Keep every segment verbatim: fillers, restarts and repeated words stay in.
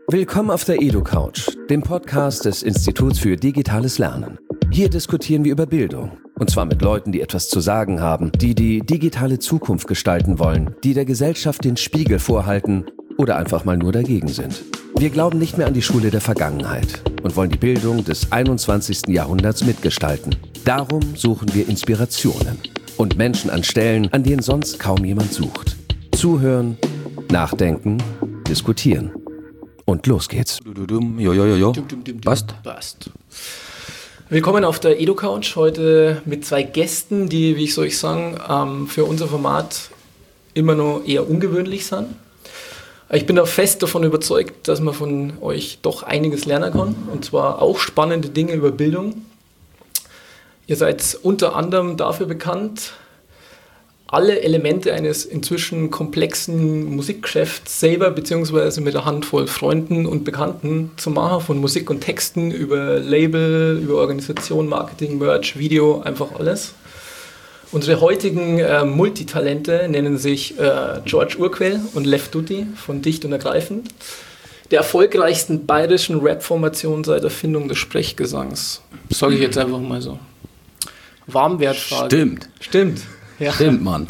Willkommen auf der EduCouch, dem Podcast des Instituts für digitales Lernen. Hier diskutieren wir über Bildung. Und zwar mit Leuten, die etwas zu sagen haben, die die digitale Zukunft gestalten wollen, die der Gesellschaft den Spiegel vorhalten oder einfach mal nur dagegen sind. Wir glauben nicht mehr an die Schule der Vergangenheit und wollen die Bildung des einundzwanzigsten Jahrhunderts mitgestalten. Darum suchen wir Inspirationen und Menschen an Stellen, an denen sonst kaum jemand sucht. Zuhören, nachdenken, diskutieren. Und los geht's. Jo, jo, jo, jo. Passt? Passt. Willkommen auf der EduCouch, heute mit zwei Gästen, die, wie ich soll ich sagen, ähm, für unser Format immer noch eher ungewöhnlich sind. Ich bin da fest davon überzeugt, dass man von euch doch einiges lernen kann, und zwar auch spannende Dinge über Bildung. Ihr seid unter anderem dafür bekannt, alle Elemente eines inzwischen komplexen Musikgeschäfts selber beziehungsweise mit einer Handvoll Freunden und Bekannten zu machen, von Musik und Texten über Label, über Organisation, Marketing, Merch, Video, einfach alles. Unsere heutigen äh, Multitalente nennen sich äh, George Urquell und Lev Dutti von Dicht und Ergreifend, der erfolgreichsten bayerischen Rap-Formation seit Erfindung des Sprechgesangs. Das sage ich jetzt einfach mal so. Warmwertfrage. Stimmt. Stimmt. Ja. Stimmt, Mann.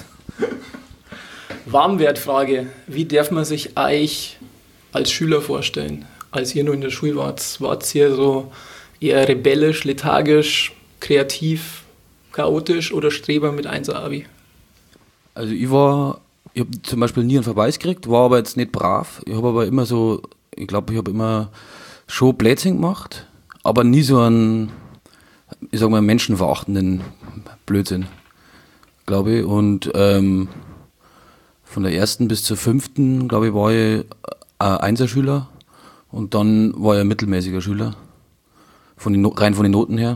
Warmwertfrage. Wie darf man sich euch als Schüler vorstellen? Als ihr nur in der Schule wart, wart ihr so eher rebellisch, lethargisch, kreativ, chaotisch oder Streber mit Einser-Abi? Also ich war, ich habe zum Beispiel nie einen Verweis gekriegt, war aber jetzt nicht brav. Ich habe aber immer so, ich glaube, ich habe immer schon Blödsinn gemacht, aber nie so einen, ich sag mal, menschenverachtenden Blödsinn, glaube ich. Und ähm, von der ersten bis zur fünften, glaube ich, war ich ein Einserschüler und dann war ich ein mittelmäßiger Schüler, von den, rein von den Noten her.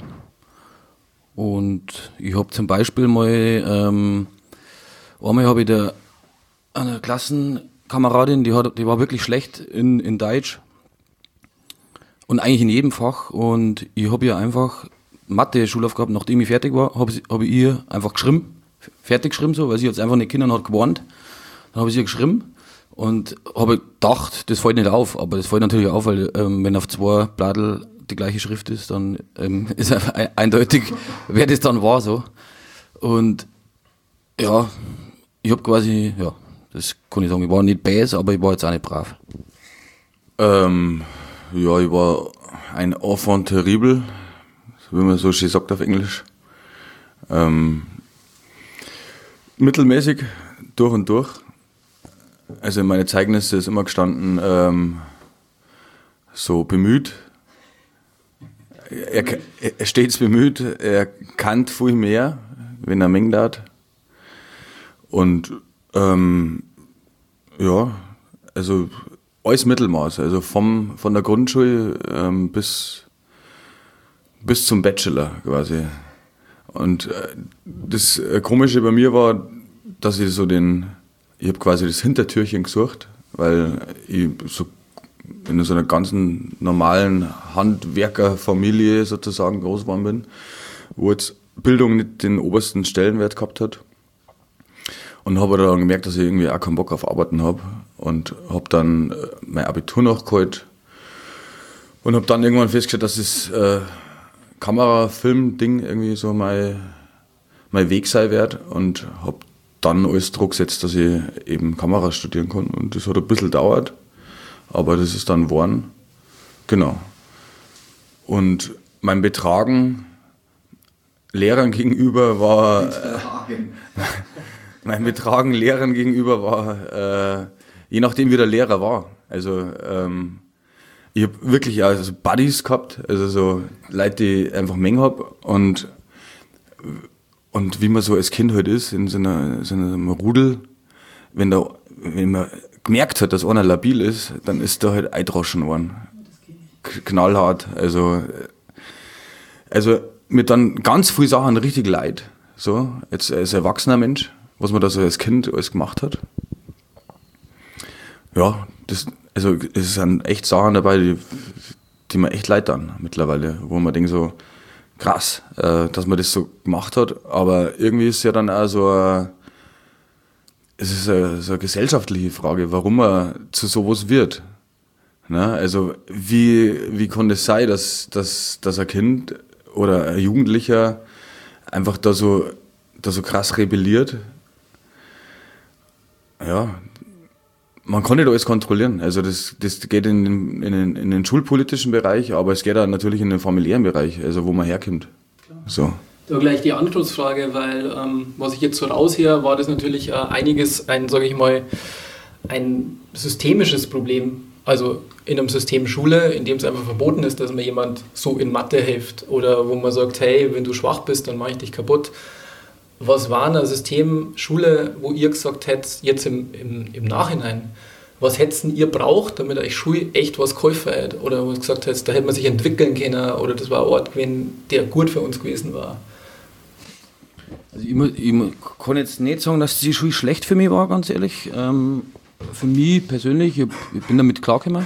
Und ich habe zum Beispiel mal, ähm, einmal habe ich da eine Klassenkameradin, die, hat, die war wirklich schlecht in, in Deutsch und eigentlich in jedem Fach, und ich habe ihr einfach Mathe-Schulaufgaben, nachdem ich fertig war, habe hab ich ihr einfach geschrieben, fertig geschrieben, so, weil sie jetzt einfach nicht Kindern hat gewarnt. Dann habe ich ihr geschrieben und habe gedacht, das fällt nicht auf, aber das fällt natürlich auf, weil ähm, wenn auf zwei Bladel die gleiche Schrift ist, dann ähm, ist eindeutig, wer das dann war, so. Und ja, ich habe quasi, ja, das kann ich sagen, ich war nicht bäs, aber ich war jetzt auch nicht brav. Ähm, ja, ich war ein Enfant terrible, wie man so schön sagt auf Englisch. Ähm, mittelmäßig, durch und durch. Also in meine Zeugnisse ist immer gestanden, ähm, so bemüht. Er, er stets bemüht, er kann viel mehr, wenn er mengt hat. Und ähm, ja, also alles Mittelmaß, also vom, von der Grundschule ähm, bis, bis zum Bachelor quasi. Und äh, das Komische bei mir war, dass ich so den, ich habe quasi das Hintertürchen gesucht, weil ich so in so einer ganzen normalen Handwerkerfamilie sozusagen groß geworden bin, wo jetzt Bildung nicht den obersten Stellenwert gehabt hat. Und habe dann gemerkt, dass ich irgendwie auch keinen Bock auf Arbeiten habe, und habe dann mein Abitur nachgeholt und habe dann irgendwann festgestellt, dass das äh, Kamera-Film-Ding irgendwie so mein, mein Weg sein wird, und habe dann alles Druck gesetzt, dass ich eben Kamera studieren kann, und das hat ein bisschen gedauert. Aber das ist dann geworden. Genau. Und mein Betragen Lehrern gegenüber war. Äh, mein Betragen Lehrern gegenüber war, äh, je nachdem wie der Lehrer war. Also, ähm, ich habe wirklich also Buddies gehabt, also so Leute, die ich einfach Menge habe. Und, und wie man so als Kind halt ist, in so, einer, so einem Rudel, wenn, da, wenn man gemerkt hat, dass einer labil ist, dann ist da halt eindroschen worden. Knallhart. Also, also mir dann ganz viele Sachen richtig leid. So, jetzt als erwachsener Mensch, was man da so als Kind alles gemacht hat. Ja, das, also es sind echt Sachen dabei, die, die mir echt leid tun mittlerweile, wo man denkt so, krass, äh, dass man das so gemacht hat, aber irgendwie ist es ja dann auch so ein, es ist eine, so eine gesellschaftliche Frage, warum man zu sowas wird. Ne? Also wie, wie konnte es sein, dass, dass, dass ein Kind oder ein Jugendlicher einfach da so, da so krass rebelliert? Ja, man kann nicht alles kontrollieren. Also das, das geht in, in, in, den, in den schulpolitischen Bereich, aber es geht auch natürlich in den familiären Bereich, also wo man herkommt. So. Da gleich die Anschlussfrage, weil ähm, was ich jetzt so raushöre, war das natürlich äh, einiges, ein, sage ich mal, ein systemisches Problem. Also in einem System Schule, in dem es einfach verboten ist, dass mir jemand so in Mathe hilft oder wo man sagt, hey, wenn du schwach bist, dann mache ich dich kaputt. Was war ein System Schule, wo ihr gesagt hättet, jetzt im, im, im Nachhinein, was hättet ihr braucht, damit euch Schule echt was geholfen hätte? Oder wo ihr gesagt hättet, da hätte man sich entwickeln können oder das war ein Ort gewesen, der gut für uns gewesen war? Also ich, muss, ich kann jetzt nicht sagen, dass die Schule schlecht für mich war, ganz ehrlich. Ähm, für mich persönlich, ich, ich bin damit klargekommen.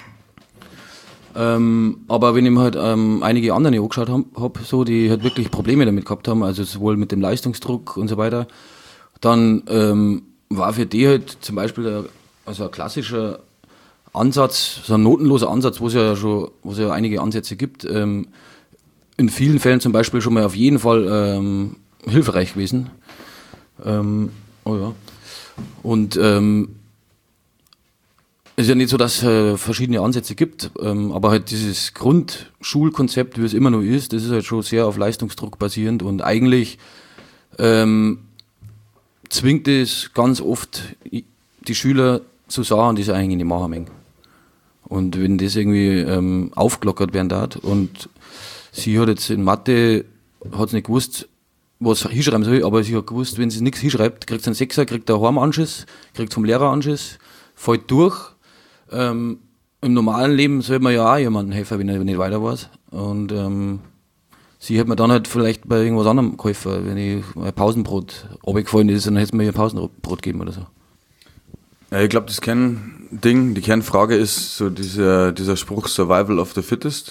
Ähm, aber wenn ich mir halt ähm, einige andere angeschaut habe, hab, so, die halt wirklich Probleme damit gehabt haben, also sowohl mit dem Leistungsdruck und so weiter, dann ähm, war für die halt zum Beispiel der, also ein klassischer Ansatz, so ein notenloser Ansatz, wo es ja schon, wo es ja einige Ansätze gibt, ähm, in vielen Fällen zum Beispiel schon mal auf jeden Fall ähm, hilfreich gewesen. Ähm, oh ja. Und ähm, es ist ja nicht so, dass es äh, verschiedene Ansätze gibt, ähm, aber halt dieses Grundschulkonzept, wie es immer noch ist, das ist halt schon sehr auf Leistungsdruck basierend und eigentlich ähm, zwingt es ganz oft die Schüler zu Sachen, die sie eigentlich nicht machen mögen. Und wenn das irgendwie ähm, aufgelockert werden darf und sie hat jetzt in Mathe, hat sie nicht gewusst, was sie hinschreiben soll, aber sie hat gewusst, wenn sie nichts hinschreibt, kriegt sie einen Sechser, kriegt einen Heimanschiss, kriegt vom Lehrer Anschiss, fällt durch. Ähm, Im normalen Leben sollte man ja auch jemandem helfen, wenn er nicht weiter weiß. Und ähm, sie hätte mir dann halt vielleicht bei irgendwas anderem geholfen, wenn ich ein Pausenbrot runtergefallen ist, dann hätte sie mir ein Pausenbrot gegeben oder so. Ja, ich glaube, das Kernding, die Kernfrage ist so dieser, dieser Spruch Survival of the Fittest.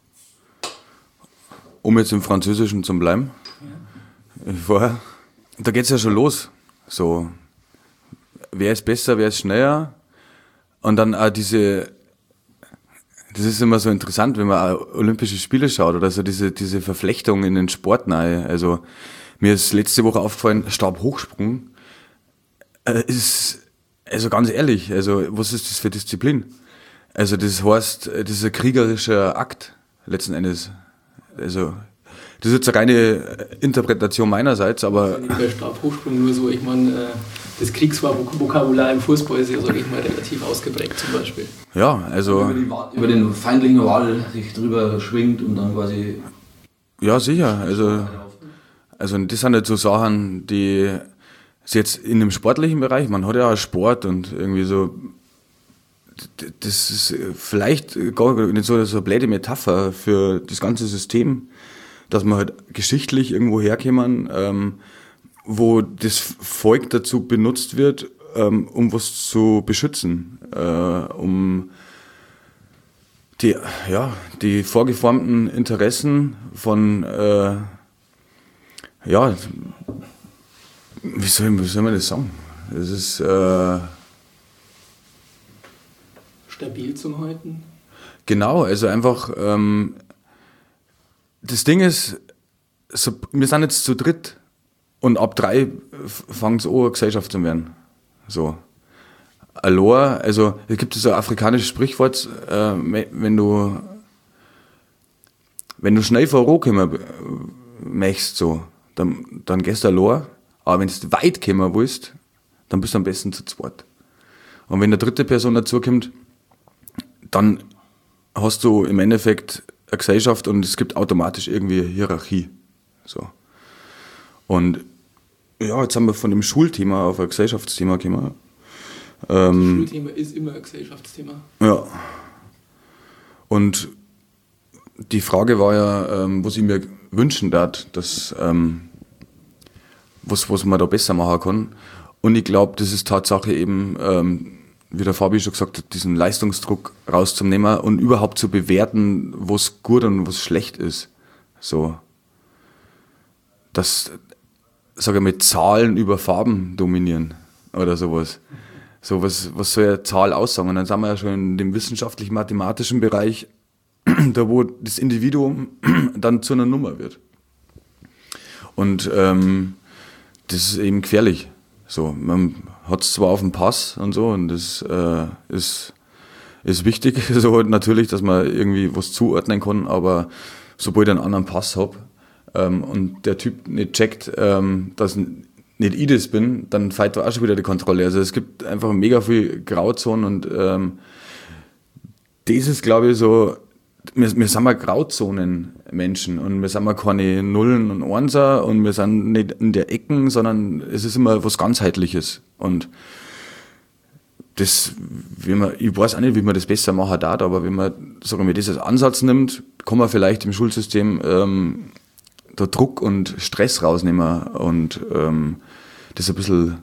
Um jetzt im Französischen zu bleiben. Ja. Vorher. Da geht es ja schon los. So, wer ist besser, wer ist schneller? Und dann auch diese, das ist immer so interessant, wenn man auch Olympische Spiele schaut oder so diese, diese Verflechtung in den Sport rein. Also, mir ist letzte Woche aufgefallen, Stabhochsprung äh, ist, also ganz ehrlich, also, was ist das für Disziplin? Also, das heißt, das ist ein kriegerischer Akt, letzten Endes. Also, das ist jetzt eine reine Interpretation meinerseits, aber... Bei Stabhochsprung nur so, ich meine, das Kriegsvokabular im Fußball ist ja, sage ich mal, relativ ausgeprägt zum Beispiel. Ja, also... Über, die, über den feindlichen Wal sich drüber schwingt und dann quasi... Ja, sicher, also... Also das sind halt so Sachen, die jetzt in dem sportlichen Bereich, man hat ja auch Sport und irgendwie so... Das ist vielleicht gar nicht so eine blöde Metapher für das ganze System, dass man halt geschichtlich irgendwo herkommen, ähm, wo das Volk dazu benutzt wird, ähm, um was zu beschützen, äh, um die, ja, die vorgeformten Interessen von, äh, ja, wie soll, wie soll man das sagen? Das ist äh, stabil zum Halten. Genau, also einfach ähm, das Ding ist, so, wir sind jetzt zu dritt und ab drei fängt es an, eine Gesellschaft zu werden. So. Allein, also es gibt so ein afrikanisches Sprichwort, äh, wenn du wenn du schnell vorankommen möchtest, so, dann, dann gehst du allein, aber wenn du weit kommen willst, dann bist du am besten zu zweit. Und wenn eine dritte Person dazukommt, dann hast du im Endeffekt eine Gesellschaft und es gibt automatisch irgendwie eine Hierarchie. So. Und ja, jetzt haben wir von dem Schulthema auf ein Gesellschaftsthema gekommen. Ähm, das Schulthema ist immer ein Gesellschaftsthema. Ja. Und die Frage war ja, ähm, was ich mir wünschen darf, dass ähm, was, was man da besser machen kann. Und ich glaube, das ist Tatsache eben, ähm, wie der Fabi schon gesagt hat, diesen Leistungsdruck rauszunehmen und überhaupt zu bewerten, was gut und was schlecht ist. So. Dass, sage ich mal, Zahlen über Farben dominieren oder sowas. So, was, was soll eine Zahl aussagen? Und dann sind wir ja schon in dem wissenschaftlich-mathematischen Bereich, da wo das Individuum dann zu einer Nummer wird. Und ähm, das ist eben gefährlich. So, man hat es zwar auf dem Pass und so, und das äh, ist, ist wichtig, so natürlich, dass man irgendwie was zuordnen kann, aber sobald ich einen anderen Pass habe ähm, und der Typ nicht checkt, ähm, dass nicht ich das bin, dann fällt da auch schon wieder die Kontrolle. Also es gibt einfach mega viel Grauzonen und ähm, das ist, glaube ich, so, wir, wir sind mal Grauzonenmenschen und wir sind mal keine Nullen und Einser und wir sind nicht in der Ecken, sondern es ist immer was Ganzheitliches. Und das, wie man, ich weiß auch nicht, wie man das besser machen darf, aber wenn man, sagen wir, das als Ansatz nimmt, kann man vielleicht im Schulsystem ähm, da Druck und Stress rausnehmen und ähm, das ein bisschen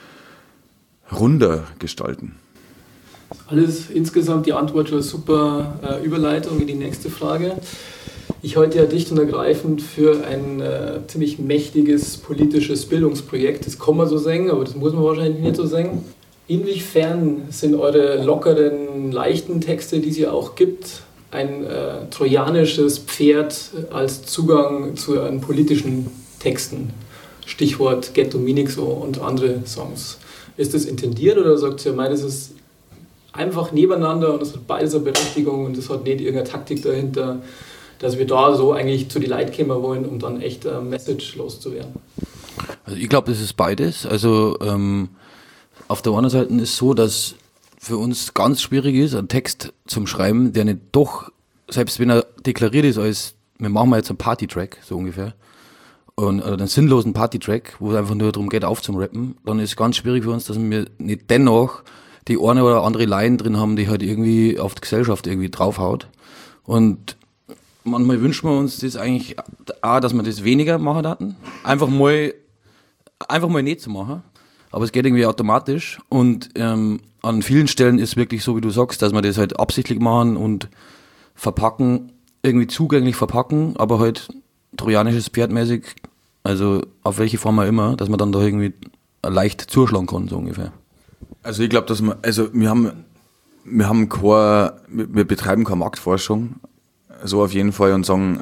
runder gestalten. Alles insgesamt die Antwort schon super äh, Überleitung in die nächste Frage. Ich halte ja dicht und ergreifend für ein äh, ziemlich mächtiges politisches Bildungsprojekt. Das kann man so sagen, aber das muss man wahrscheinlich nicht so sagen. Inwiefern sind eure lockeren, leichten Texte, die es ja auch gibt, ein äh, trojanisches Pferd als Zugang zu einen politischen Texten? Stichwort Get Dominic so und andere Songs. Ist das intendiert oder sagt ihr, das ist einfach nebeneinander und es hat beides eine Berechtigung und es hat nicht irgendeine Taktik dahinter, dass wir da so eigentlich zu den Leuten kommen wollen, um dann echt eine Message loszuwerden? Also ich glaube, das ist beides. Also ähm, auf der einen Seite ist es so, dass für uns ganz schwierig ist, einen Text zum Schreiben, der nicht doch, selbst wenn er deklariert ist als, wir machen mal jetzt einen Party-Track, so ungefähr, und, oder einen sinnlosen Party-Track, wo es einfach nur darum geht, aufzurappen, dann ist es ganz schwierig für uns, dass wir nicht dennoch die eine oder andere Line drin haben, die halt irgendwie auf die Gesellschaft irgendwie draufhaut. Und manchmal wünschen wir uns das eigentlich auch, dass wir das weniger machen hatten. Einfach mal, einfach mal nicht zu machen. Aber es geht irgendwie automatisch. Und ähm, an vielen Stellen ist es wirklich so, wie du sagst, dass wir das halt absichtlich machen und verpacken, irgendwie zugänglich verpacken, aber halt trojanisches Pferdmäßig, also auf welche Form auch immer, dass man dann da irgendwie leicht zuschlagen kann, so ungefähr. Also ich glaube, dass wir, also wir haben, wir haben keine, wir betreiben keine Marktforschung, so auf jeden Fall, und sagen,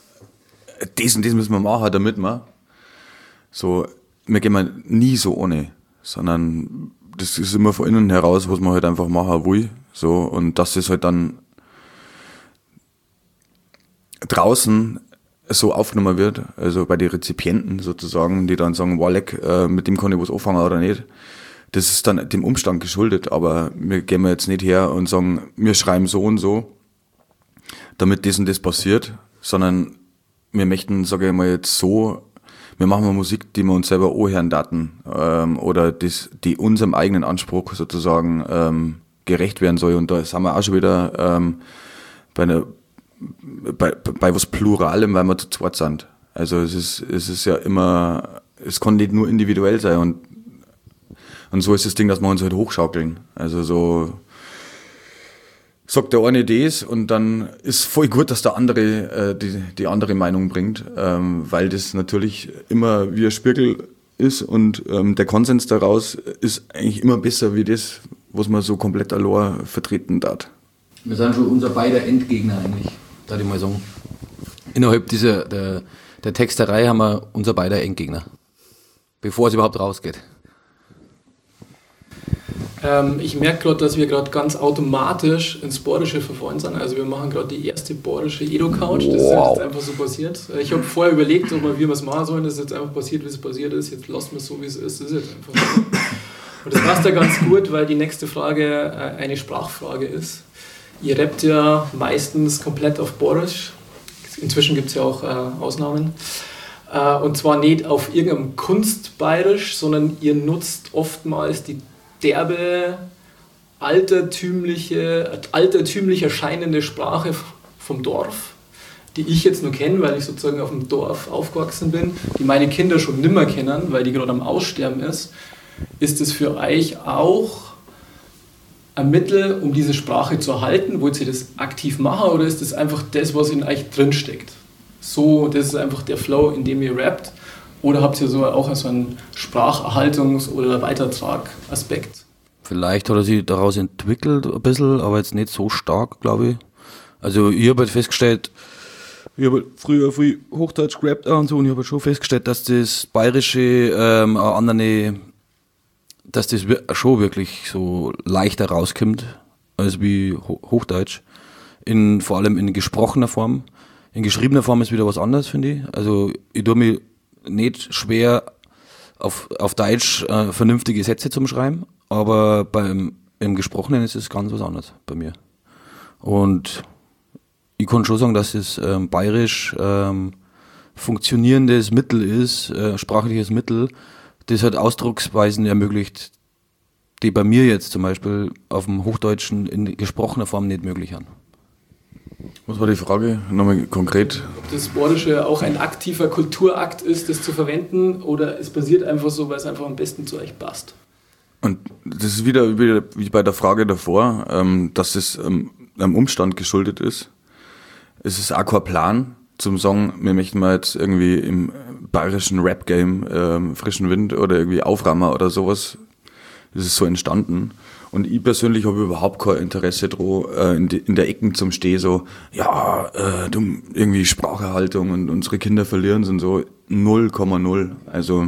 das und das müssen wir machen, damit wir, so, wir gehen nie so ohne, sondern das ist immer von innen heraus, was man halt einfach machen will, so, und dass das halt dann draußen so aufgenommen wird, also bei den Rezipienten sozusagen, die dann sagen, wow, leck, äh, mit dem kann ich was anfangen oder nicht. Das ist dann dem Umstand geschuldet, aber wir gehen jetzt nicht her und sagen, wir schreiben so und so, damit das und das passiert, sondern wir möchten, sage ich mal jetzt so, wir machen mal Musik, die wir uns selber anhören daten, ähm, oder das, die unserem eigenen Anspruch sozusagen ähm, gerecht werden soll. Und da sind wir auch schon wieder ähm, bei, einer, bei, bei was Pluralem, weil wir zu zweit sind. Also es ist, es ist ja immer, es kann nicht nur individuell sein, und Und so ist das Ding, dass wir uns halt hochschaukeln. Also so sagt der eine das und dann ist voll gut, dass der andere äh, die, die andere Meinung bringt, ähm, weil das natürlich immer wie ein Spiegel ist und ähm, der Konsens daraus ist eigentlich immer besser wie das, was man so komplett allein vertreten darf. Wir sind schon unser beider Endgegner eigentlich, darf ich mal sagen. Innerhalb dieser der, der Texterei haben wir unser beider Endgegner, bevor es überhaupt rausgeht. Ähm, ich merke gerade, dass wir gerade ganz automatisch ins Borische verfallen sind. Also wir machen gerade die erste borische Edo-Couch. Das ist wow. Jetzt einfach so passiert. Ich habe vorher überlegt, ob wir, wie wir es machen sollen. Das ist jetzt einfach passiert, wie es passiert ist. Jetzt lassen wir es so, wie es ist. Das ist jetzt einfach so. Und das passt ja ganz gut, weil die nächste Frage eine Sprachfrage ist. Ihr rappt ja meistens komplett auf Borisch. Inzwischen gibt es ja auch äh, Ausnahmen. Äh, und zwar nicht auf irgendeinem Kunstbayerisch, sondern ihr nutzt oftmals die derbe, altertümliche, altertümlich erscheinende Sprache vom Dorf, die ich jetzt nur kenne, weil ich sozusagen auf dem Dorf aufgewachsen bin, die meine Kinder schon nimmer kennen, weil die gerade am Aussterben ist. Ist es für euch auch ein Mittel, um diese Sprache zu erhalten? Wollt ihr das aktiv machen oder ist das einfach das, was in euch drinsteckt? So, das ist einfach der Flow, in dem ihr rappt. Oder habt ihr so auch so einen Spracherhaltungs- oder Weitertrag-Aspekt? Vielleicht hat er sich daraus entwickelt ein bisschen, aber jetzt nicht so stark, glaube ich. Also ich habe halt festgestellt, ich habe früher viel Hochdeutsch gerappt und so, und ich habe halt schon festgestellt, dass das Bayerische ähm, eine andere, dass das schon wirklich so leichter rauskommt, als wie Hochdeutsch. In, vor allem in gesprochener Form. In geschriebener Form ist wieder was anderes, finde ich. Also ich tue mir nicht schwer, auf, auf Deutsch äh, vernünftige Sätze zum Schreiben, aber beim im Gesprochenen ist es ganz was anderes bei mir. Und ich kann schon sagen, dass es ähm, bayerisch ähm, funktionierendes Mittel ist, äh, sprachliches Mittel, das halt Ausdrucksweisen ermöglicht, die bei mir jetzt zum Beispiel auf dem Hochdeutschen in gesprochener Form nicht möglich sind. Was war die Frage? Nochmal konkret. Ob das Bayerische auch ein aktiver Kulturakt ist, das zu verwenden, oder es passiert einfach so, weil es einfach am besten zu euch passt? Und das ist wieder, wieder wie bei der Frage davor, ähm, dass es ähm, einem Umstand geschuldet ist. Es ist auch kein Plan zum Song, wir möchten mal jetzt irgendwie im bayerischen Rap-Game ähm, frischen Wind oder irgendwie Auframmer oder sowas. Das ist so entstanden. Und ich persönlich habe überhaupt kein Interesse dran, äh, in, in der Ecken zum Stehen so, ja, äh, du, irgendwie Spracherhaltung und unsere Kinder verlieren sind so null Komma null. Also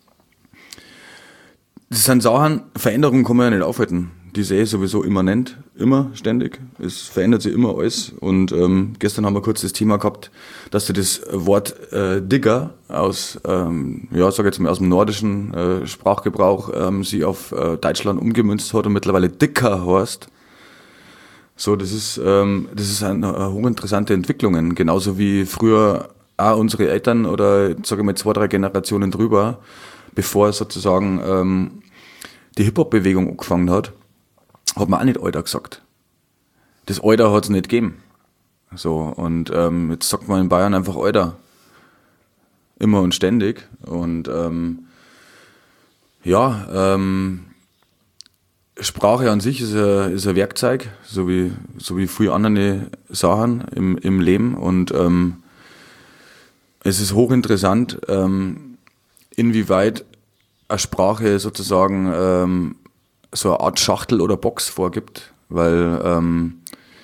das sind Sachen, Veränderungen kann man ja nicht aufhalten. Die sehe ich sowieso immanent, immer, ständig. Es verändert sich immer alles. Und ähm, gestern haben wir kurz das Thema gehabt, dass du das Wort äh, Digger aus, ähm, ja, sag jetzt mal aus dem nordischen äh, Sprachgebrauch, ähm, sie auf äh, Deutschland umgemünzt hat und mittlerweile Dicker heißt. So, das ist, ähm, das ist eine, eine hochinteressante Entwicklung. Genauso wie früher auch unsere Eltern oder, sage ich mal, zwei, drei Generationen drüber, bevor sozusagen ähm, die Hip-Hop-Bewegung angefangen hat, hat man auch nicht Alter gesagt. Das Alter hat es nicht gegeben. So, und ähm, jetzt sagt man in Bayern einfach Alter. Immer und ständig. Und ähm, ja, ähm, Sprache an sich ist ein, ist ein Werkzeug, so wie, so wie viele andere Sachen im, im Leben. Und ähm, es ist hochinteressant, ähm, inwieweit eine Sprache sozusagen ähm, so eine Art Schachtel oder Box vorgibt, weil ähm,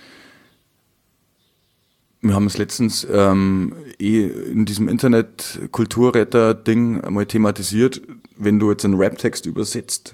wir haben es letztens ähm, eh in diesem Internet-Kulturretter-Ding einmal thematisiert, wenn du jetzt einen Rap-Text übersetzt,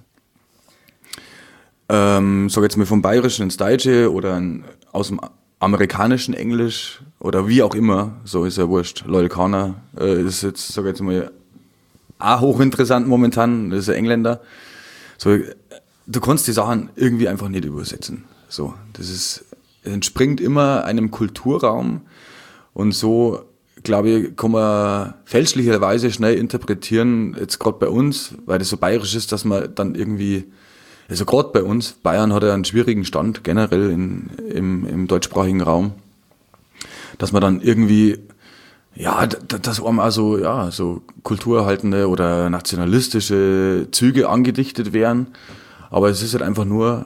ähm, sag jetzt mal vom Bayerischen ins Deutsche oder ein, aus dem amerikanischen Englisch oder wie auch immer, so ist ja wurscht, Lolkaner äh, ist jetzt, sag jetzt mal, auch hochinteressant momentan, das ist ein Engländer, so, du kannst die Sachen irgendwie einfach nicht übersetzen. So, das ist, es entspringt immer einem Kulturraum und so, glaube ich, kann man fälschlicherweise schnell interpretieren, jetzt gerade bei uns, weil das so bayerisch ist, dass man dann irgendwie, also gerade bei uns, Bayern hat ja einen schwierigen Stand generell in, im, im deutschsprachigen Raum, dass man dann irgendwie, ja, dass einem also, ja, so kulturerhaltende oder nationalistische Züge angedichtet werden. Aber es ist halt einfach nur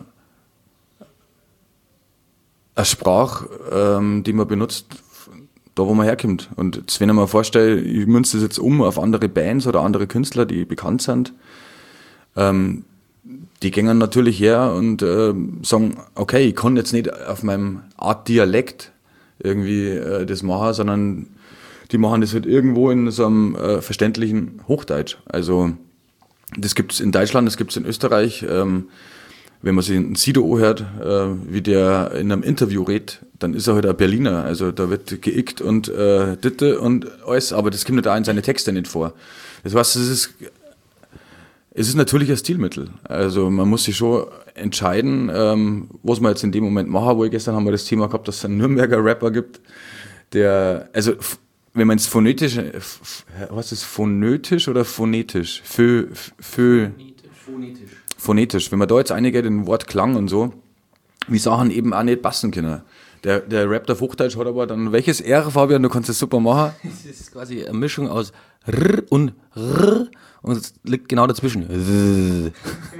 eine Sprache, ähm, die man benutzt, da wo man herkommt. Und jetzt, wenn ich mir vorstelle, ich münze das jetzt um auf andere Bands oder andere Künstler, die bekannt sind, ähm, die gehen natürlich her und äh, sagen, okay, ich kann jetzt nicht auf meinem Art Dialekt irgendwie äh, das machen, sondern die machen das halt irgendwo in so einem äh, verständlichen Hochdeutsch. Also das gibt's in Deutschland, das gibt's in Österreich. Ähm, wenn man sich einen Sido anhört, äh, wie der in einem Interview redet, dann ist er halt ein Berliner. Also da wird geickt und äh, Ditte und alles, aber das kommt da in seine Texte nicht vor. Das heißt, es ist, es ist natürlich ein Stilmittel. Also man muss sich schon entscheiden, ähm, was man jetzt in dem Moment machen will. Gestern haben wir das Thema gehabt, dass es einen Nürnberger Rapper gibt, der, also wenn man es phonetisch, was ist phonetisch oder phonetisch? Phö, phö, phonetisch. Phonetisch. Wenn man da jetzt einige den Wort Klang und so, wie Sachen eben auch nicht passen können. Der, der Rap auf Hochdeutsch hat aber dann, welches R, Fabian, du kannst das super machen? Es ist quasi eine Mischung aus R und R und es liegt genau dazwischen.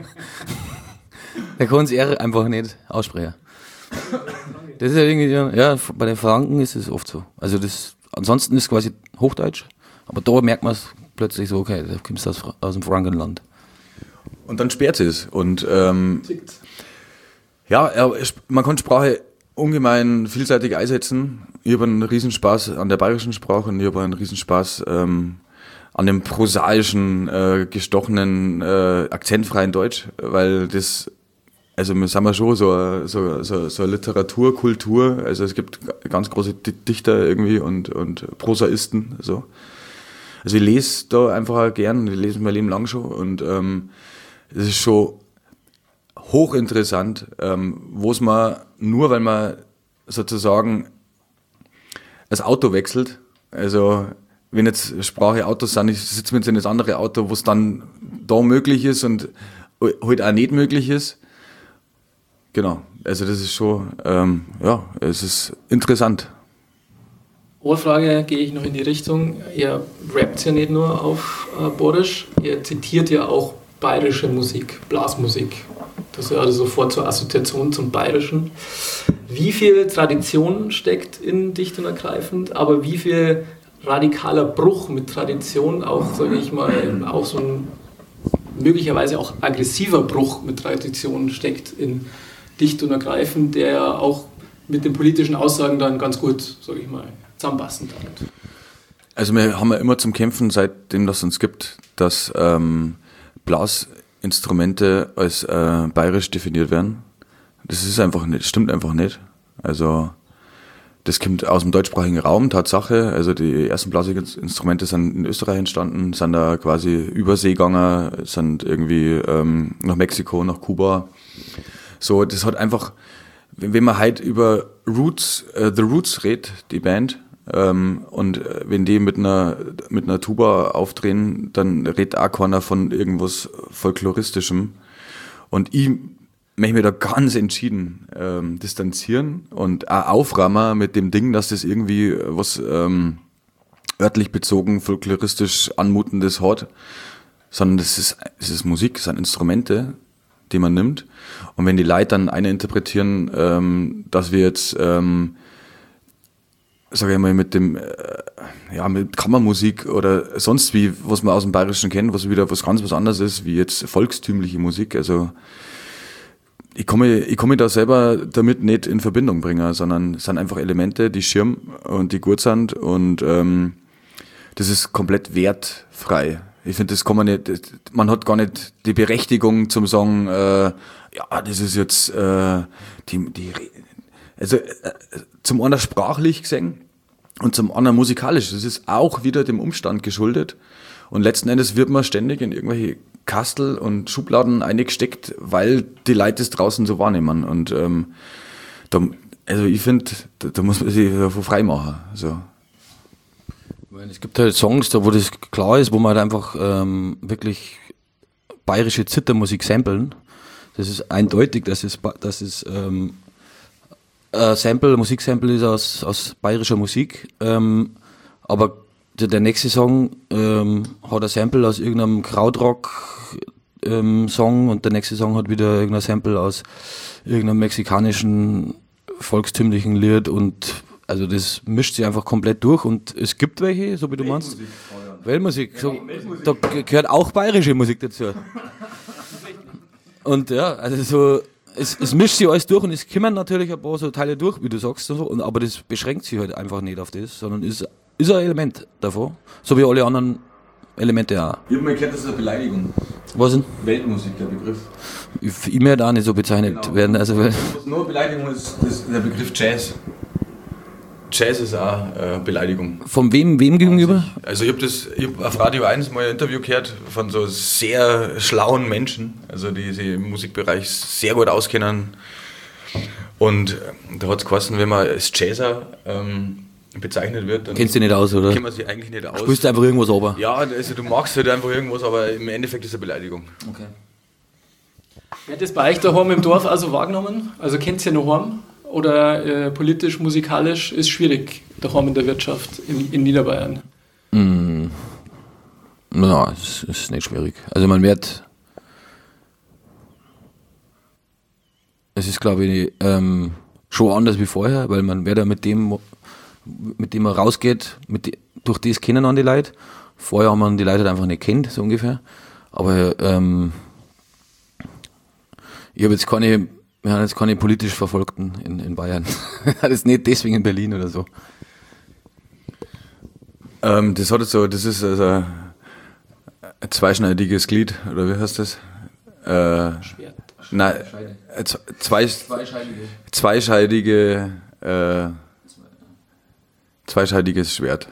Da kann das R einfach nicht aussprechen. Das ist ja irgendwie, ja, bei den Franken ist es oft so. Also das, ansonsten ist es quasi Hochdeutsch, aber da merkt man es plötzlich so, okay, da kommst du aus, aus dem Frankenland. und dann sperrt es. Und ähm, ja, er, man kann Sprache ungemein vielseitig einsetzen. Ich habe einen Riesenspaß an der bayerischen Sprache und ich habe einen Riesenspaß ähm, an dem prosaischen, äh, gestochenen, äh, akzentfreien Deutsch, weil das, also wir sind ja schon so, so, so, so eine Literaturkultur, also es gibt ganz große Dichter irgendwie und, und Prosaisten, so. Also ich lese da einfach gern, ich lese mein Leben lang schon und ähm, es ist schon hochinteressant, ähm, wo es man, nur weil man sozusagen das Auto wechselt, also wenn jetzt Sprache Autos sind, ich sitze mit in das andere Auto, wo es dann da möglich ist und halt auch nicht möglich ist. Genau, also das ist schon, ähm, ja, es ist interessant. Eine Frage gehe ich noch in die Richtung, ihr rappt ja nicht nur auf äh, Borisch, ihr zitiert ja auch bayerische Musik, Blasmusik. Das ist ja sofort zur Assoziation zum Bayerischen. Wie viel Tradition steckt in Dicht und Ergreifend, aber wie viel radikaler Bruch mit Tradition, auch, sage ich mal, auch so ein möglicherweise auch aggressiver Bruch mit Tradition steckt in Dicht und Ergreifend, der auch mit den politischen Aussagen dann ganz gut, sage ich mal, zusammenpassen damit. Also wir haben ja immer zum Kämpfen, seitdem das uns gibt, dass ähm, Blasinstrumente als äh, bayerisch definiert werden. Das ist einfach nicht, stimmt einfach nicht. Also das kommt aus dem deutschsprachigen Raum, Tatsache. Also die ersten Blasinstrumente sind in Österreich entstanden, sind da quasi Überseeganger, sind irgendwie ähm, nach Mexiko, nach Kuba. So, das hat einfach, wenn man halt über Roots, äh, The Roots redet, die Band, ähm, und wenn die mit einer mit einer Tuba aufdrehen, dann redet auch keiner von irgendwas Folkloristischem. Und ich möchte mich da ganz entschieden ähm, distanzieren und auch auframmen mit dem Ding, dass das irgendwie was ähm, örtlich bezogen, folkloristisch Anmutendes hat, sondern das ist, das ist Musik, das sind Instrumente, die man nimmt. Und wenn die Leute dann eine interpretieren, ähm, dass wir jetzt, ähm, sage ich mal, mit dem, äh, ja, mit Kammermusik oder sonst wie, was man aus dem Bayerischen kennt, was wieder was ganz was anderes ist, wie jetzt volkstümliche Musik, also ich komme, ich komme da selber damit nicht in Verbindung bringen, sondern es sind einfach Elemente, die schirm und die gut sind und ähm, das ist komplett wertfrei. Ich finde, das kann man nicht, man hat gar nicht die Berechtigung zum sagen, äh, ja, das ist jetzt äh, die, die, also äh, zum einen sprachlich gesehen und zum anderen musikalisch. Das ist auch wieder dem Umstand geschuldet. Und letzten Endes wird man ständig in irgendwelche Kastel und Schubladen eingesteckt, weil die Leute es draußen so wahrnehmen. Und ähm, da, also ich finde, da, da muss man sich davon frei machen. So. Es gibt halt Songs, da wo das klar ist, wo man halt einfach ähm, wirklich bayerische Zittermusik samplen. Das ist eindeutig, dass es, dass es ähm, äh, Sample, Musiksample ist aus, aus bayerischer Musik. Ähm, aber der, der nächste Song ähm, hat ein Sample aus irgendeinem Krautrock-Song ähm, und der nächste Song hat wieder irgendein Sample aus irgendeinem mexikanischen volkstümlichen Lied und also das mischt sich einfach komplett durch und es gibt welche, so wie du meinst. Weltmusik, so, da gehört auch bayerische Musik dazu. Und ja, also so, es, es mischt sich alles durch und es kommen natürlich ein paar so Teile durch, wie du sagst, und so, und, aber das beschränkt sich halt einfach nicht auf das, sondern ist, ist ein Element davon, so wie alle anderen Elemente auch. Ich habe mal gehört, das ist eine Beleidigung. Was denn? Weltmusik, der Begriff. Ich, ich möchte auch nicht so bezeichnet genau. werden. Also, was nur Beleidigung ist, ist der Begriff Jazz. Jazz ist auch äh, Beleidigung. Von wem, wem gegenüber? Also ich habe das, ich hab auf Radio eins mal ein Interview gehört von so sehr schlauen Menschen, also die sich im Musikbereich sehr gut auskennen. Und da hat es geheißen, wenn man als Jazzer ähm, bezeichnet wird, dann kennst du nicht aus, oder? Kennt man sich eigentlich nicht aus. Spielst du einfach irgendwas aber? Ja, also du magst halt einfach irgendwas, aber im Endeffekt ist es eine Beleidigung. Okay. Wird das bei euch daheim im Dorf also wahrgenommen? Also kennt ihr noch heim? Oder äh, politisch, musikalisch ist schwierig daheim in der Wirtschaft in, in Niederbayern? Mm. Na, es ist nicht schwierig. Also man wird, es ist glaube ich ähm, schon anders wie vorher, weil man wird ja mit dem, mit dem man rausgeht, mit die, durch das kennen an die Leute. Vorher haben man die Leute halt einfach nicht kennt, so ungefähr. Aber ähm, Ich habe jetzt keine, wir haben jetzt keine politisch Verfolgten in, in Bayern. Das ist nicht deswegen in Berlin oder so. Ähm, das hat jetzt so, das ist also ein zweischneidiges Glied, oder wie heißt das? Äh, Schwert. Nein, äh, zwei, Zweischeidige. zweischeidige, äh, zweischeidiges Schwert.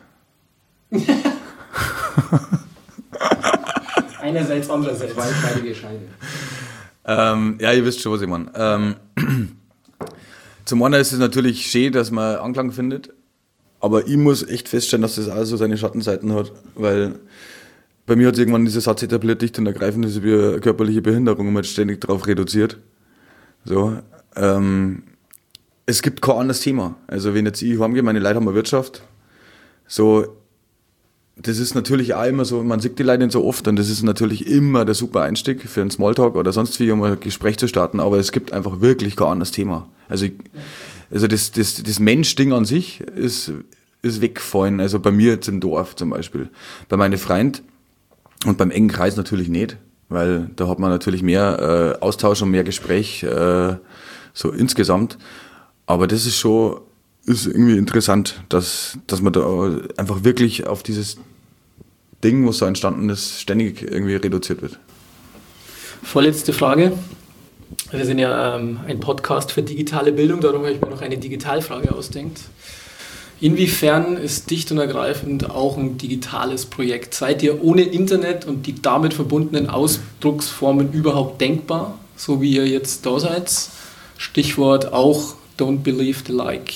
Einerseits, andererseits. Zweischeidige Scheide. Ähm, ja, ihr wisst schon, was ich meine. Ähm, zum einen ist es natürlich schön, dass man Anklang findet, aber ich muss echt feststellen, dass das auch so seine Schattenseiten hat, weil bei mir hat sich irgendwann dieser Satz etabliert, dicht und ergreifend ist wie eine körperliche Behinderung und man hat ständig darauf reduziert. So, ähm, es gibt kein anderes Thema. Also wenn jetzt ich heimgehe, meine Leute haben eine Wirtschaft, so, das ist natürlich auch immer so, man sieht die Leute nicht so oft und das ist natürlich immer der super Einstieg für einen Smalltalk oder sonst wie, um ein Gespräch zu starten, aber es gibt einfach wirklich kein anderes Thema. Also, ich, also das, das, das Mensch-Ding an sich ist, ist weggefallen, also bei mir jetzt im Dorf zum Beispiel. Bei meinen Freunden und beim engen Kreis natürlich nicht, weil da hat man natürlich mehr äh, Austausch und mehr Gespräch äh, so insgesamt, aber das ist schon ist irgendwie interessant, dass, dass man da einfach wirklich auf dieses Ding, was so entstanden ist, ständig irgendwie reduziert wird. Vorletzte Frage. Wir sind ja ähm, ein Podcast für digitale Bildung, darum habe ich mir noch eine Digitalfrage ausdenkt. Inwiefern ist dicht und ergreifend auch ein digitales Projekt? Seid ihr ohne Internet und die damit verbundenen Ausdrucksformen überhaupt denkbar, so wie ihr jetzt da seid? Stichwort auch Don't Believe the Like.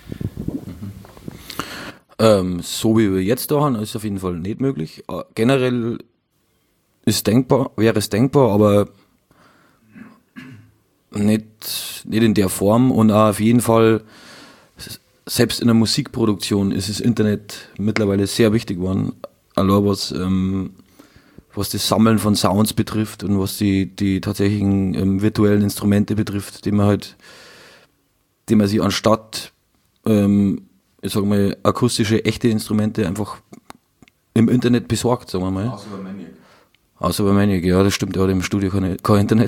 Ähm, so wie wir jetzt da haben, ist auf jeden Fall nicht möglich. Äh, generell ist denkbar, wäre es denkbar, aber nicht, nicht in der Form und auch auf jeden Fall, selbst in der Musikproduktion ist das Internet mittlerweile sehr wichtig geworden. Allein was, ähm, was das Sammeln von Sounds betrifft und was die, die tatsächlichen ähm, virtuellen Instrumente betrifft, die man halt, die man sich anstatt ähm, ich sag mal, akustische, echte Instrumente einfach im Internet besorgt, sagen wir mal. Außer bei Maniac. Außer bei Maniac, ja, das stimmt, der hat im Studio kein, kein Internet.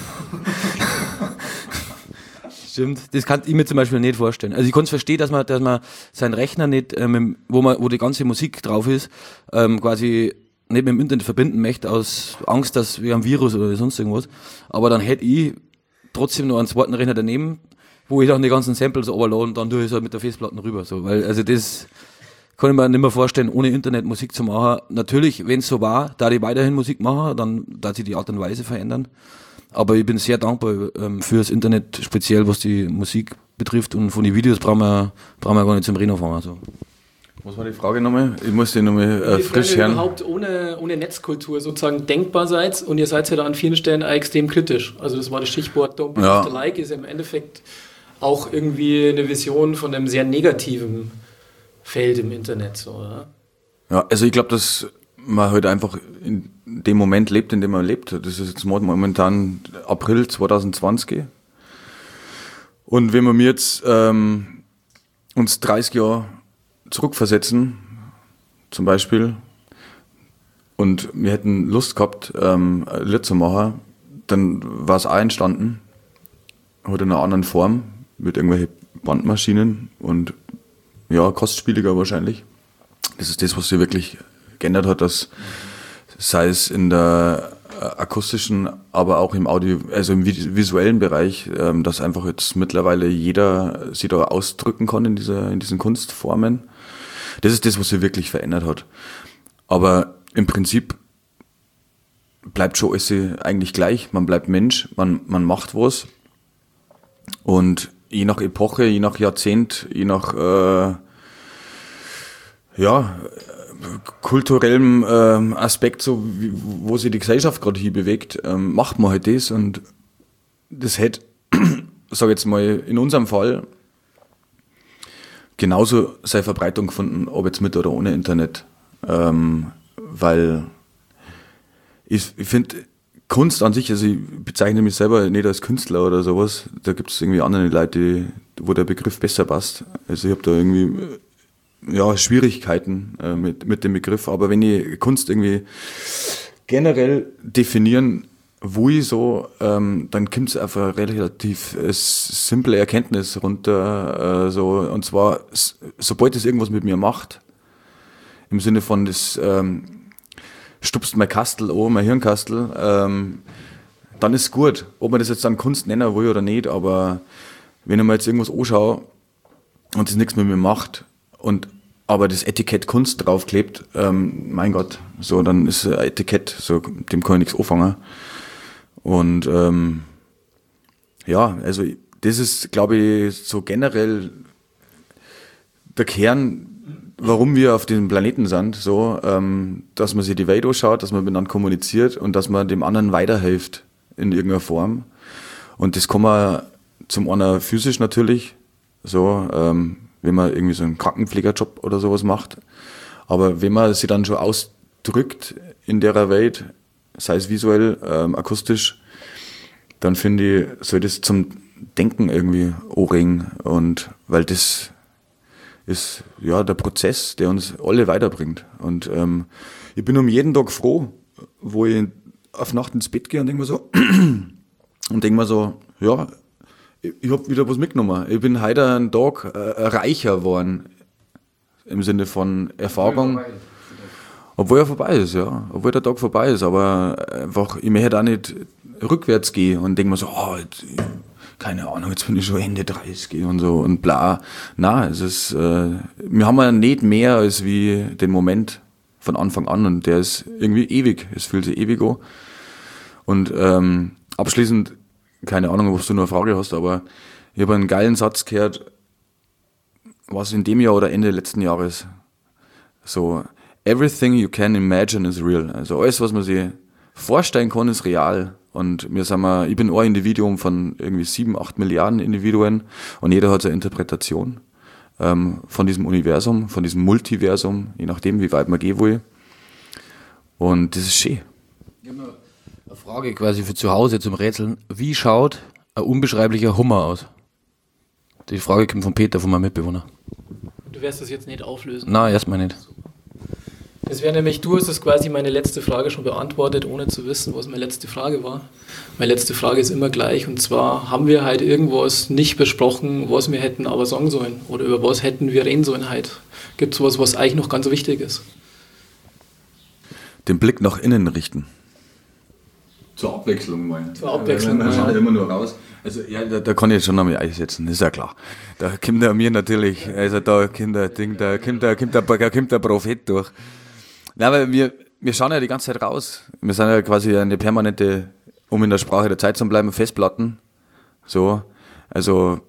Stimmt, das kann ich mir zum Beispiel nicht vorstellen. Also ich kann es verstehen, dass man, dass man seinen Rechner nicht, ähm, wo man, wo die ganze Musik drauf ist, ähm, quasi nicht mit dem Internet verbinden möchte, aus Angst, dass wir ein Virus oder sonst irgendwas. Aber dann hätte ich trotzdem noch einen zweiten Rechner daneben, wo ich dann die ganzen Samples overlade und dann tue ich es halt mit der Festplatte rüber. So. Weil, also das kann ich mir nicht mehr vorstellen, ohne Internet Musik zu machen. Natürlich, wenn es so war, da ich weiterhin Musik mache, dann da sich die Art und Weise verändern. Aber ich bin sehr dankbar ähm, für das Internet, speziell was die Musik betrifft, und von den Videos brauchen wir, brauchen wir gar nicht zum Reden fahren. Also. Was war die Frage nochmal? Ich muss die nochmal äh, frisch hören. überhaupt ohne, ohne Netzkultur sozusagen denkbar seid, und ihr seid ja da an vielen Stellen auch extrem kritisch. Also das war das Stichwort Don't Believe Ja. the Like, ist im Endeffekt auch irgendwie eine Vision von einem sehr negativen Feld im Internet. So, oder? Ja, also ich glaube, dass man halt einfach in dem Moment lebt, in dem man lebt. Das ist jetzt momentan April zwanzig zwanzig. Und wenn wir mir jetzt ähm, uns dreißig Jahre zurückversetzen, zum Beispiel, und wir hätten Lust gehabt, ähm, ein Lied zu machen, dann war es auch entstanden, heute in einer anderen Form, mit irgendwelchen Bandmaschinen und ja, kostspieliger wahrscheinlich. Das ist das, was sich wirklich geändert hat, dass sei es in der akustischen, aber auch im Audio, also im visuellen Bereich, ähm, dass einfach jetzt mittlerweile jeder sich da ausdrücken kann in dieser, in diesen Kunstformen. Das ist das, was sich wirklich verändert hat. Aber im Prinzip bleibt schon alles eigentlich gleich. Man bleibt Mensch, man, man macht was. Und je nach Epoche, je nach Jahrzehnt, je nach äh, ja, kulturellem ähm, Aspekt, so wie, wo sich die Gesellschaft gerade hier bewegt, ähm, macht man halt das. Und das hätte, sag jetzt mal, in unserem Fall genauso seine Verbreitung gefunden, ob jetzt mit oder ohne Internet. Ähm, weil ich, ich finde, Kunst an sich, also ich bezeichne mich selber nicht als Künstler oder sowas, da gibt es irgendwie andere Leute, die, wo der Begriff besser passt. Also ich habe da irgendwie ja, Schwierigkeiten äh, mit, mit dem Begriff, aber wenn ich Kunst irgendwie generell definieren wo ich so, ähm, dann kommt es auf eine relativ äh, simple Erkenntnis runter, äh, so, und zwar, s- sobald das irgendwas mit mir macht, im Sinne von, das ähm, stupst mein Kastel an, mein Hirnkastel, ähm, dann ist es gut. Ob man das jetzt dann Kunst nennen will oder nicht, aber wenn ich mir jetzt irgendwas anschaue und das nichts mit mir macht und aber das Etikett Kunst draufklebt, ähm, mein Gott, so, dann ist ein Etikett, so, dem kann ich nichts anfangen. Und ähm, ja, also das ist, glaube ich, so generell der Kern, warum wir auf diesem Planeten sind, so, ähm, dass man sich die Welt anschaut, dass man miteinander kommuniziert und dass man dem anderen weiterhilft in irgendeiner Form. Und das kann man zum einen physisch natürlich, so, ähm, wenn man irgendwie so einen Krankenpflegerjob oder sowas macht. Aber wenn man sich dann schon ausdrückt in der Welt, sei es visuell, ähm, akustisch, dann finde ich, soll das zum Denken irgendwie anregen. Und weil das ist ja der Prozess, der uns alle weiterbringt. Und ähm, ich bin um jeden Tag froh, wo ich auf Nacht ins Bett gehe und denke mir so, und denke mir so, ja, ich, ich habe wieder was mitgenommen. Ich bin heute einen Tag äh, reicher geworden, im Sinne von Erfahrung. Obwohl er vorbei ist, ja. Obwohl der Tag vorbei ist, aber einfach, ich möchte auch nicht rückwärts gehen und denke mir so, oh, jetzt, keine Ahnung, jetzt bin ich schon Ende dreißig und so und bla. Na, es ist, äh, wir haben ja nicht mehr als wie den Moment von Anfang an und der ist irgendwie ewig. Es fühlt sich ewig an. Und ähm, abschließend, keine Ahnung, ob du noch eine Frage hast, aber ich habe einen geilen Satz gehört, was in dem Jahr oder Ende letzten Jahres so, everything you can imagine is real. Also alles, was man sich vorstellen kann, ist real. Und wir sind mal, ich bin ein Individuum von irgendwie sieben, acht Milliarden Individuen und jeder hat seine Interpretation ähm, von diesem Universum, von diesem Multiversum, je nachdem, wie weit man gehen will. Und das ist schön. Ich habe noch eine Frage quasi für zu Hause zum Rätseln. Wie schaut ein unbeschreiblicher Hummer aus? Die Frage kommt von Peter, von meinem Mitbewohner. Du wirst das jetzt nicht auflösen. Nein, erstmal nicht. Das wäre nämlich, du hast das quasi meine letzte Frage schon beantwortet, ohne zu wissen, was meine letzte Frage war. Meine letzte Frage ist immer gleich, und zwar, haben wir halt irgendwas nicht besprochen, was wir hätten aber sagen sollen? Oder über was hätten wir reden sollen halt? Gibt es was, was eigentlich noch ganz wichtig ist? Den Blick nach innen richten. Zur Abwechslung mal. Zur Abwechslung Man mal. schaut immer nur raus. Also ja, da, da kann ich jetzt schon einmal einsetzen, ist ja klar. Da kommt er mir natürlich, also da kommt der Ding, da kommt der, kommt der, da kommt der Prophet durch. Nein, weil wir, wir schauen ja die ganze Zeit raus. Wir sind ja quasi eine permanente, um in der Sprache der Zeit zu bleiben, Festplatten. So, also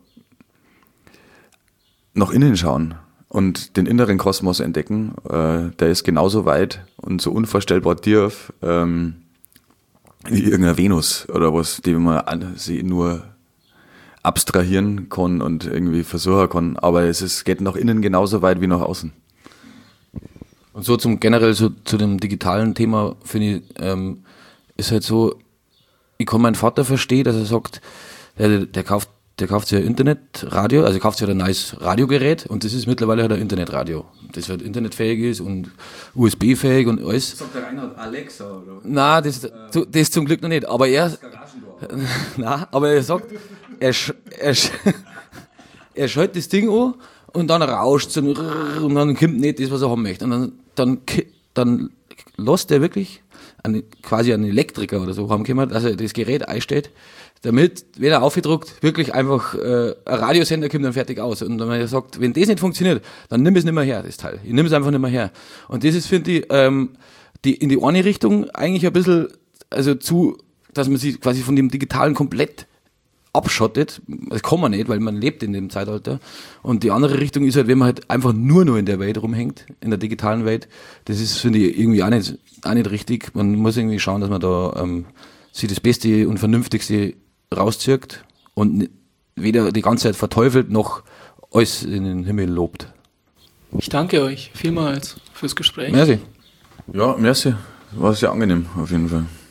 nach innen schauen und den inneren Kosmos entdecken. Äh, der ist genauso weit und so unvorstellbar tief, ähm, wie irgendeine Venus oder was, die man an, sie nur abstrahieren kann und irgendwie versuchen kann. Aber es ist, geht nach innen genauso weit wie nach außen. Und so zum generell so, zu dem digitalen Thema, finde ich, ähm, ist halt so, ich kann meinen Vater verstehen, dass er sagt, der, der kauft der kauft sich ein Internetradio, also kauft sich ein neues Radiogerät und das ist mittlerweile halt ein Internetradio, das halt internetfähig ist und U S B-fähig und alles. Sagt der Reinhard Alexa, oder? Nein, das, das, das zum Glück noch nicht, aber er, nein, aber er sagt, er, sch- er, sch- er schaltet das Ding an und dann rauscht es und, und dann kommt nicht das, was er haben möchte. Und dann, dann, ki- dann lässt er wirklich einen, quasi einen Elektriker oder so haben können, dass er das Gerät einstellt, damit, wenn er aufgedruckt, wirklich einfach äh, ein Radiosender kommt dann fertig aus. Und wenn er sagt, wenn das nicht funktioniert, dann nimm es nicht mehr her, das Teil. Ich nimm es einfach nicht mehr her. Und das ist, finde ich, ähm, die, in die eine Richtung eigentlich ein bisschen, also zu, dass man sich quasi von dem Digitalen komplett abschottet. Das kann man nicht, weil man lebt in dem Zeitalter. Und die andere Richtung ist halt, wenn man halt einfach nur nur in der Welt rumhängt, in der digitalen Welt. Das ist, finde ich, irgendwie auch nicht, auch nicht richtig. Man muss irgendwie schauen, dass man da ähm, sich das Beste und Vernünftigste rauszieht und weder die ganze Zeit verteufelt, noch alles in den Himmel lobt. Ich danke euch vielmals fürs Gespräch. Merci. Ja, merci. War sehr angenehm, auf jeden Fall.